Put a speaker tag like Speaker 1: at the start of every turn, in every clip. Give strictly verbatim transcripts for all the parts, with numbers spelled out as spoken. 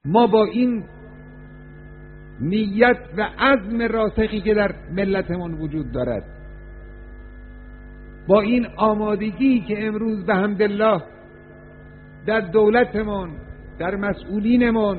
Speaker 1: ما با این نیت و عزم راسخی که در ملتمون وجود دارد، با این آمادگی که امروز به حمدالله در دولتمون، در مسئولینمون،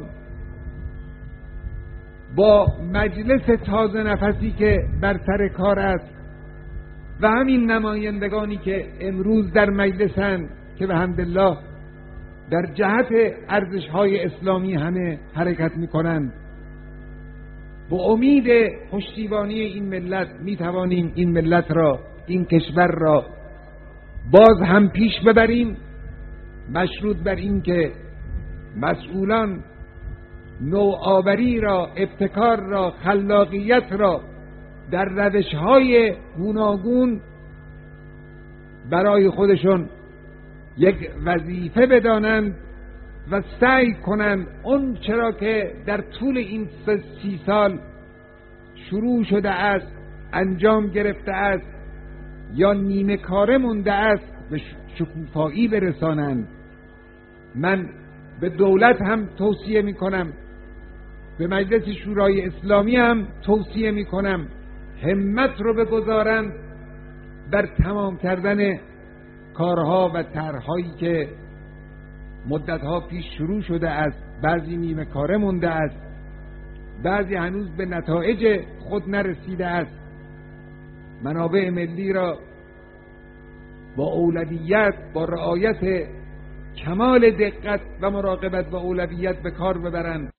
Speaker 1: با مجلس تازه نفسی که بر سر کار است و همین نمایندگانی که امروز در مجلسند که به حمدالله در جهت ارزش‌های اسلامی همه حرکت می‌کنند، با امید پشتیبانی این ملت می‌توانیم این ملت را، این کشور را باز هم پیش ببریم، مشروط بر این که مسئولان نوآوری را، ابتکار را، خلاقیت را در روش‌های گوناگون برای خودشون یک وظیفه بدانند و سعی کنند اون چرا که در طول این سی سال شروع شده است، انجام گرفته است یا نیمه کاره مونده است، به شکوفایی برسانند. من به دولت هم توصیه می کنم، به مجلس شورای اسلامی هم توصیه می کنم همت رو بگذارند بر تمام کردن کارها و طرح‌هایی که مدتها پیش شروع شده است. بعضی نیمه کاره مونده است، بعضی هنوز به نتایج خود نرسیده است. منابع ملی را با اولویت، با رعایت کمال دقت و مراقبت و اولویت به کار ببرند.